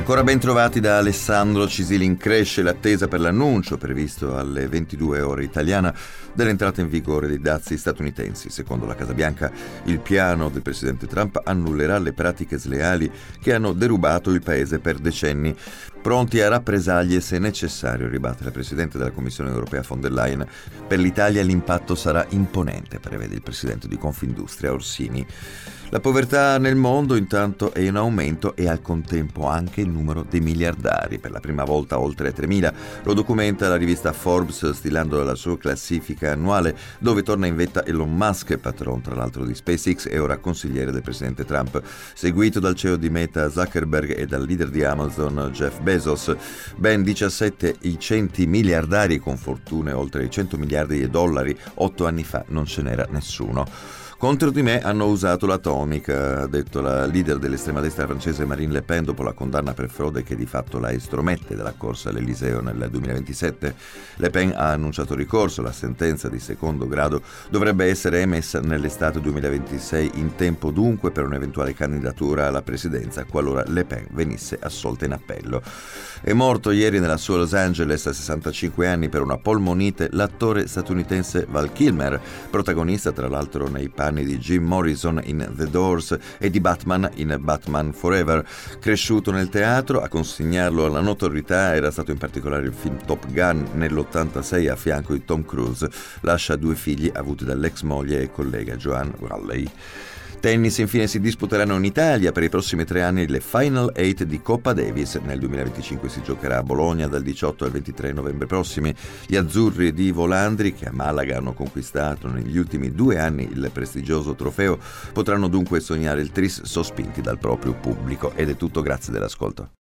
Ancora ben trovati da Alessandro Cisilin. Cresce l'attesa per l'annuncio, previsto alle 22 ore italiana, dell'entrata in vigore dei dazi statunitensi. Secondo la Casa Bianca, il piano del presidente Trump annullerà le pratiche sleali che hanno derubato il paese per decenni. Pronti a rappresaglie se necessario, ribatte la Presidente della Commissione europea von der Leyen. Per l'Italia l'impatto sarà imponente, prevede il Presidente di Confindustria Orsini. La povertà nel mondo intanto è in aumento e al contempo anche il numero dei miliardari, per la prima volta oltre 3.000. Lo documenta la rivista Forbes stilando la sua classifica annuale, dove torna in vetta Elon Musk, patron tra l'altro di SpaceX e ora consigliere del presidente Trump, seguito dal CEO di Meta Zuckerberg e dal leader di Amazon Jeff Bezos. Ben 17 i centi miliardari con fortune oltre i 100 miliardi di dollari. 8 anni fa non ce n'era nessuno. Contro di me hanno usato l'atomica, ha detto la leader dell'estrema destra francese Marine Le Pen dopo la condanna per frode che di fatto la estromette dalla corsa all'Eliseo nel 2027. Le Pen ha annunciato ricorso. La sentenza di secondo grado dovrebbe essere emessa nell'estate 2026, in tempo dunque per un'eventuale candidatura alla presidenza qualora Le Pen venisse assolta in appello. È morto ieri nella sua Los Angeles a 65 anni per una polmonite l'attore statunitense Val Kilmer, protagonista tra l'altro nei panni di Jim Morrison in The Doors e di Batman in Batman Forever. Cresciuto nel teatro, a consegnarlo alla notorietà era stato in particolare il film Top Gun nell'86 a fianco di Tom Cruise. Lascia 2 figli avuti dall'ex moglie e collega Joanne Raleigh. Tennis, infine, si disputeranno in Italia per i prossimi 3 anni le Final 8 di Coppa Davis. Nel 2025 si giocherà a Bologna dal 18 al 23 novembre prossimi. Gli azzurri di Volandri, che a Malaga hanno conquistato negli ultimi 2 anni il prestigioso trofeo, potranno dunque sognare il tris sospinti dal proprio pubblico. Ed è tutto, grazie dell'ascolto.